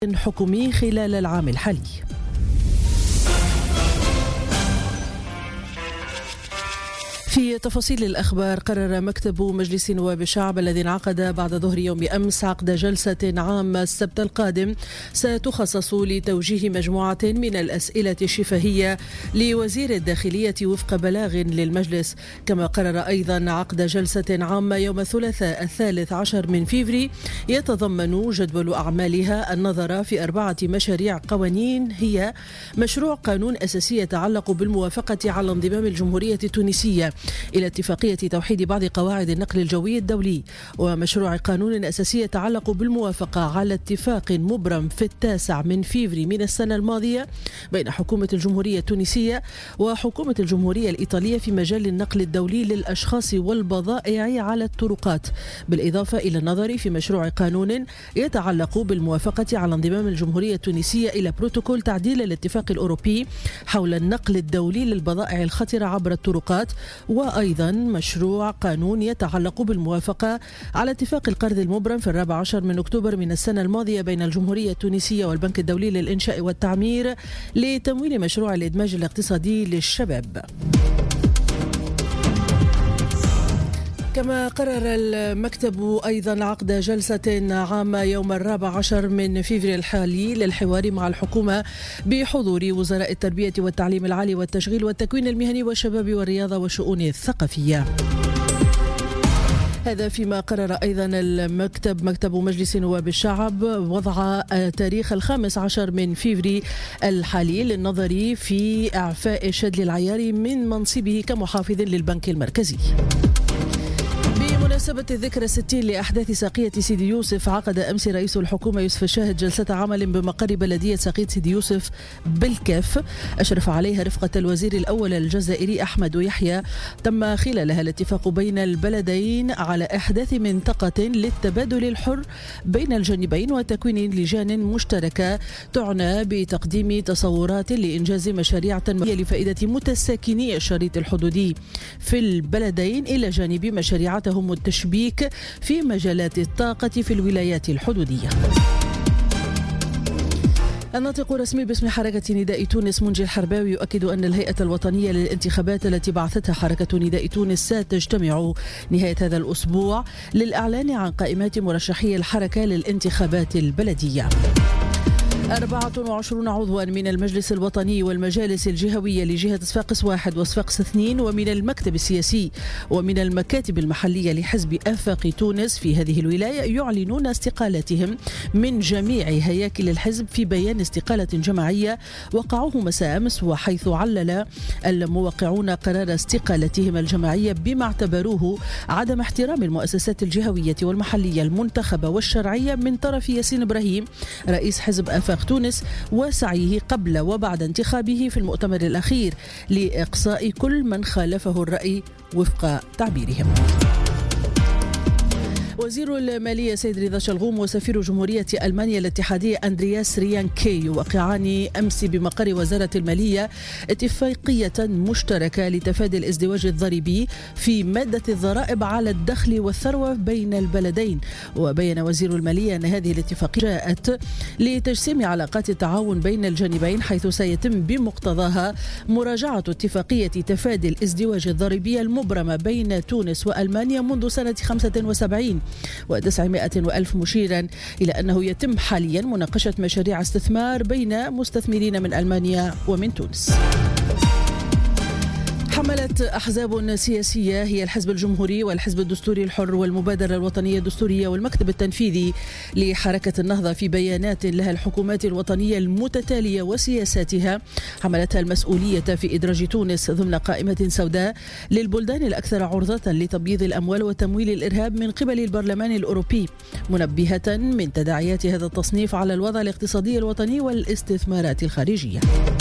حكومي خلال العام الحالي. في تفاصيل الأخبار، قرر مكتب مجلس نواب الشعب الذي انعقد بعد ظهر يوم أمس عقد جلسة عامة السبت القادم ستخصص لتوجيه مجموعة من الأسئلة الشفهية لوزير الداخلية وفق بلاغ للمجلس. كما قرر أيضا عقد جلسة عامة يوم الثلاثاء 13 من فيفري يتضمن جدول أعمالها النظر في 4 مشاريع قوانين، هي مشروع قانون أساسي يتعلق بالموافقة على انضمام الجمهورية التونسية إلى اتفاقية توحيد بعض قواعد النقل الجوي الدولي، ومشروع قانون أساسي يتعلق بالموافقة على اتفاق مبرم في 9 من فيفري من السنة الماضية بين حكومة الجمهورية التونسية وحكومة الجمهورية الإيطالية في مجال النقل الدولي للأشخاص والبضائع على الطرقات، بالإضافة إلى النظر في مشروع قانون يتعلق بالموافقة على انضمام الجمهورية التونسية إلى بروتوكول تعديل الاتفاق الأوروبي حول النقل الدولي للبضائع الخطرة عبر الطرقات، وأيضا مشروع قانون يتعلق بالموافقة على اتفاق القرض المبرم في 14 من أكتوبر من السنة الماضية بين الجمهورية التونسية والبنك الدولي للإنشاء والتعمير لتمويل مشروع الإدماج الاقتصادي للشباب. كما قرر المكتب أيضا عقد جلسة عامة يوم 14 من فيفري الحالي للحوار مع الحكومة بحضور وزراء التربية والتعليم العالي والتشغيل والتكوين المهني والشباب والرياضة والشؤون الثقافية. هذا فيما قرر أيضا مكتب مجلس نواب الشعب وضع تاريخ 15 من فيفري الحالي للنظر في إعفاء الشاذلي العياري من منصبه كمحافظ للبنك المركزي. بمناسبة الذكرى 60 لأحداث ساقية سيدي يوسف، عقد أمس رئيس الحكومة يوسف الشاهد جلسة عمل بمقر بلدية ساقية سيدي يوسف بالكاف، أشرف عليها رفقة الوزير الأول الجزائري أحمد يحيى. تم خلالها الاتفاق بين البلدين على إحداث منطقة للتبادل الحر بين الجانبين وتكوين لجان مشتركة تعنى بتقديم تصورات لإنجاز مشاريع تنموية لفائدة متساكني الشريط الحدودي في البلدين، إلى جانب مشاريعهم التشبيك في مجالات الطاقة في الولايات الحدودية. الناطق الرسمي باسم حركة نداء تونس منجي الحرباوي يؤكد أن الهيئة الوطنية للانتخابات التي بعثتها حركة نداء تونس ستجتمع نهاية هذا الأسبوع للإعلان عن قائمات مرشحي الحركة للانتخابات البلدية. 24 عضوا من المجلس الوطني والمجالس الجهوية لجهة صفاقس 1 وصفاقس 2 ومن المكتب السياسي ومن المكاتب المحلية لحزب آفاق تونس في هذه الولاية يعلنون استقالتهم من جميع هياكل الحزب في بيان استقالة جماعية وقعوه مساء أمس، وحيث علل الموقعون قرار استقالتهم الجماعية بما اعتبروه عدم احترام المؤسسات الجهوية والمحلية المنتخبة والشرعية من طرف ياسين إبراهيم رئيس حزب آفاق تونس وسعيه قبل وبعد انتخابه في المؤتمر الأخير لإقصاء كل من خالفه الرأي وفق تعبيرهم. وزير المالية سيد رضا شلغوم وسفير جمهورية ألمانيا الاتحادية أندرياس ريانكي يوقعان أمس بمقر وزارة المالية اتفاقية مشتركة لتفادي الازدواج الضريبي في مادة الضرائب على الدخل والثروة بين البلدين. وبين وزير المالية أن هذه الاتفاقية جاءت لتجسيم علاقات التعاون بين الجانبين، حيث سيتم بمقتضاها مراجعة اتفاقية تفادي الازدواج الضريبي المبرمة بين تونس وألمانيا منذ سنة 75 و900,000، مشيرا إلى أنه يتم حاليا مناقشة مشاريع استثمار بين مستثمرين من ألمانيا ومن تونس. حملت أحزاب سياسية هي الحزب الجمهوري والحزب الدستوري الحر والمبادرة الوطنية الدستورية والمكتب التنفيذي لحركة النهضة في بيانات لها الحكومات الوطنية المتتالية وسياساتها حملتها المسؤولية في إدراج تونس ضمن قائمة سوداء للبلدان الأكثر عرضة لتبييض الأموال وتمويل الإرهاب من قبل البرلمان الأوروبي، منبهة من تداعيات هذا التصنيف على الوضع الاقتصادي الوطني والاستثمارات الخارجية.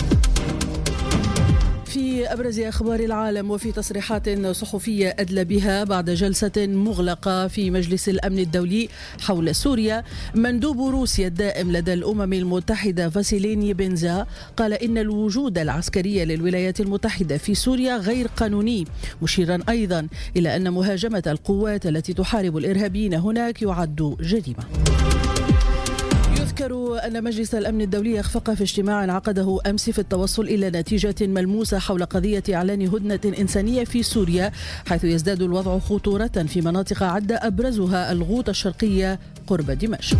في أبرز أخبار العالم، وفي تصريحات صحفية أدلى بها بعد جلسة مغلقة في مجلس الأمن الدولي حول سوريا، مندوب روسيا الدائم لدى الأمم المتحدة فاسيليني بنزا قال إن الوجود العسكري للولايات المتحدة في سوريا غير قانوني، مشيرا أيضا إلى أن مهاجمة القوات التي تحارب الإرهابيين هناك يعد جريمة. يذكر أن مجلس الأمن الدولي أخفق في اجتماع عقده أمس في التوصل إلى نتيجة ملموسة حول قضية إعلان هدنة إنسانية في سوريا، حيث يزداد الوضع خطورة في مناطق عدة أبرزها الغوطة الشرقية قرب دمشق.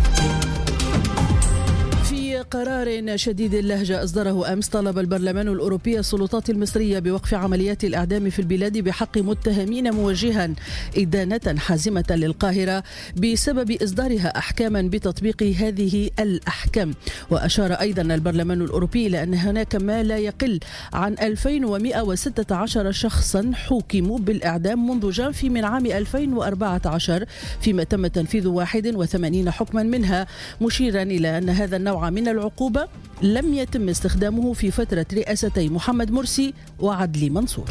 في قرار شديد اللهجة أصدره أمس، طالب البرلمان الأوروبي السلطات المصرية بوقف عمليات الإعدام في البلاد بحق متهمين، موجها إدانة حازمة للقاهرة بسبب إصدارها أحكاما بتطبيق هذه الأحكام. وأشار أيضا البرلمان الأوروبي إلى أن هناك ما لا يقل عن 2116 شخصا حوكموا بالإعدام منذ جانفي من عام 2014، فيما تم تنفيذ 81 حكما منها، مشيرا إلى أن هذا النوع من العقوبة لم يتم استخدامه في فترة رئاستي محمد مرسي وعدلي منصور.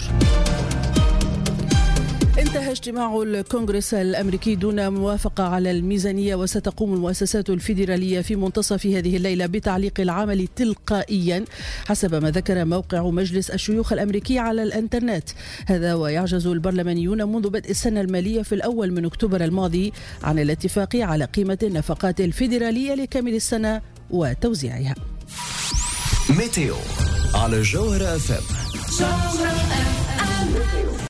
انتهى اجتماع الكونغرس الأمريكي دون موافقة على الميزانية، وستقوم المؤسسات الفيدرالية في منتصف هذه الليلة بتعليق العمل تلقائيا، حسب ما ذكر موقع مجلس الشيوخ الأمريكي على الانترنت. هذا ويعجز البرلمانيون منذ بدء السنة المالية في الأول من أكتوبر الماضي عن الاتفاق على قيمة النفقات الفيدرالية لكامل السنة وتوزيعها. ميتيو على جوهرة FM.